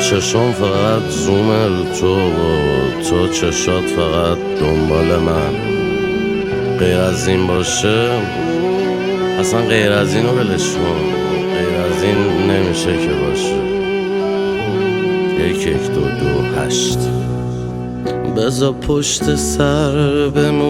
چشم فقط زوم رو تو چشات فقط دنبال من. غیر از این باشه اصلا غیر از اینو ولش کن، غیر از این نمیشه که باشه. 1 1 2 2 8 بذار پشت سر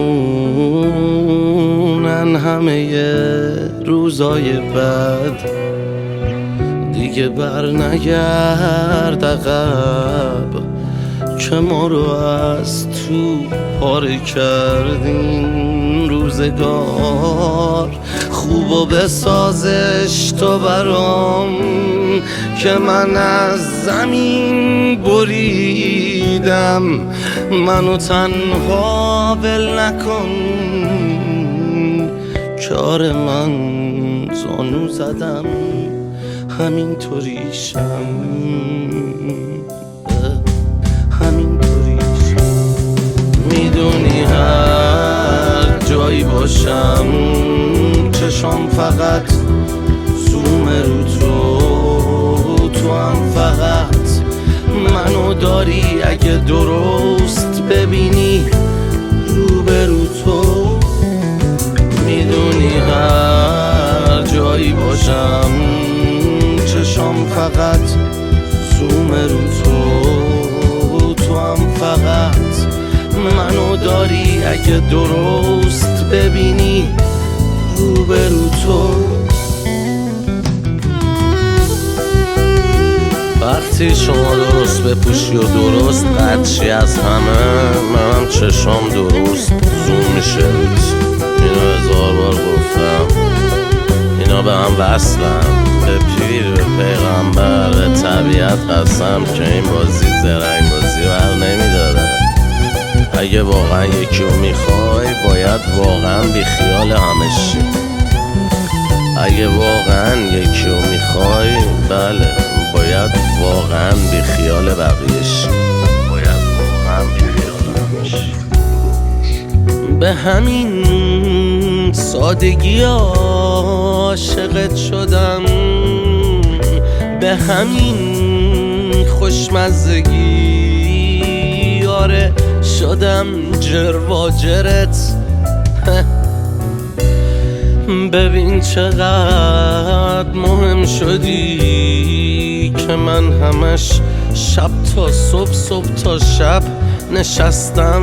بمونن همه روزای بد، دیگه بر نگرد عقب که ما رو از تو پاره کردین. روزگار خوبو بسازش تو برام که من از زمین بریدم. منو تنها ول نکن، کار من زانو زدم همینطوریشم، همینطوریشم. میدونی هر جایی باشم چشم فقط زوم رو تو هم فقط منو داری. اگه درست ببینی روبرو تو، میدونی هر جایی باشم چشم فقط زوم رو تو هم فقط منو داری. اگه درست ببینی روبرو تو. وقتی شما درست بپوشی و درست قدشی از همه، منم چشم درست زوم میشه. اینو 1000 بار گفتم، اینا به هم وصلن، به پیر، به پیغمبر، به طبیعت قسم که این بازی زرنگ بازی بر نمیداره. اگه واقعا یکی رو میخوای باید واقعا بی خیال همش شی. اگه واقعا یکی رو میخوای بله باید واقعا بی خیال بقیه شی، باید واقعا بی خیال همش شی. به همین سادگی عاشقت شدم، به همین خوشمزگی آره شدم جرواجرت. ببین چقدر مهم شدی که من همش شب تا صبح، صبح تا شب نشستم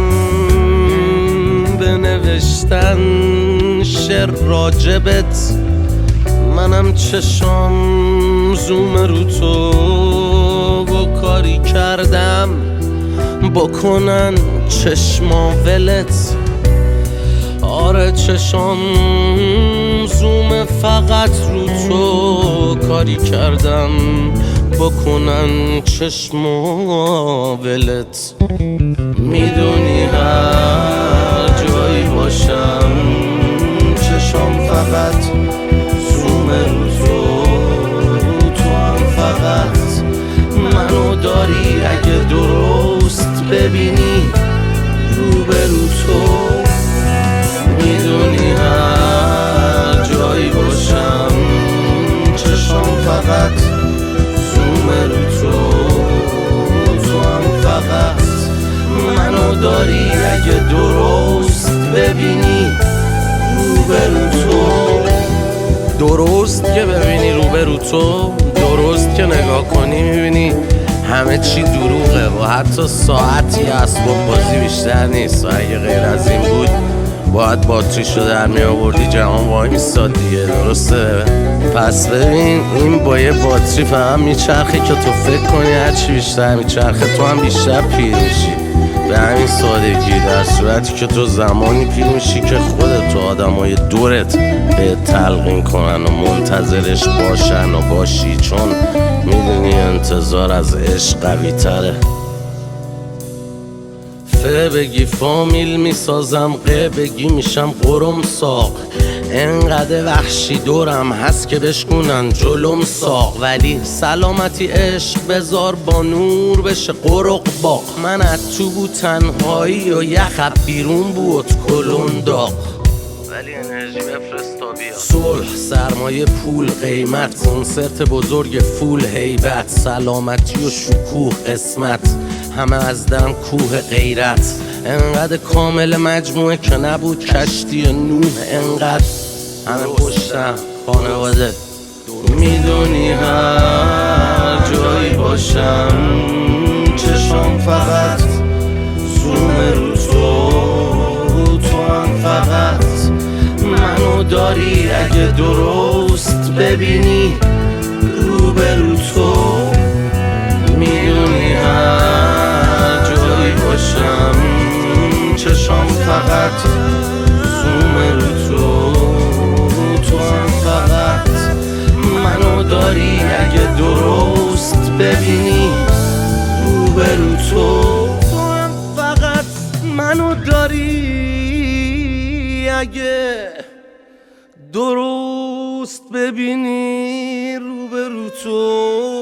بنوشتن شعر راجبت. منم چشم زوم رو تو و کاری کردم بکنن چشما ولت. آره چشم زوم فقط رو تو کاری کردم بکنن چشما ولت. میدونی هر جایی باشم چشم فقط زوم رو تو هم فقط منو داری. اگه درست ببینی روبرو تو، میدونی هر جایی باشم چشم فقط زوم رو تو هم فقط منو داری. اگه درست ببینی روبرو تو، درست که ببینی روبرو تو، درست که نگاه کنی میبینی همه چی دروغه و حتی ساعتی اسباب بازی بیشتر نیست. و اگه غیر از این بود باید باتریشو در می آوردی جهان وای میستاد دیگه، درسته؟ پس ببین این با یه باتری فهم میچرخه که تو فکر کنی هرچی بیشتر میچرخه تو هم بیشتر پیر میشی. به همین سادگی، در صورتی که تو زمانی پیر میشی که خودت و آدمای دورت به تلقین کنن و منتظرش باشن و باشی، چون میدونی انتظار از عشق قوی تره. ف بگی فامیل میسازم، ق بگی میشم قرم ساق. انقدر وحشی دورم هست که بشکنن جلوم ساق. ولی سلامتی عشق بذار با نور بشه قرق باق. من از تو بود تنهایی و یخب بیرون بود کلون داغ. ولی انرژی بفرستا صلح، سرمایه، پول، قیمت، کنسرت بزرگ فول، هیبت، سلامتی و شکوه، قسمت، همه از دم کوه غیرت. انقدر کامل مجموعه که نبود کشتی نوح. انقدر همه پشتم خانواده. میدونی هر جایی باشم چشم فقط زوم رو تو هم فقط منو داری. اگه درست ببینی روبرو تو. میدونی هر جایی باشم چشم فقط زوم رو تو هم فقط منو داری. اگه درست ببینی روبرو تو هم فقط منو داری. اگه درست ببینی روبرو تو.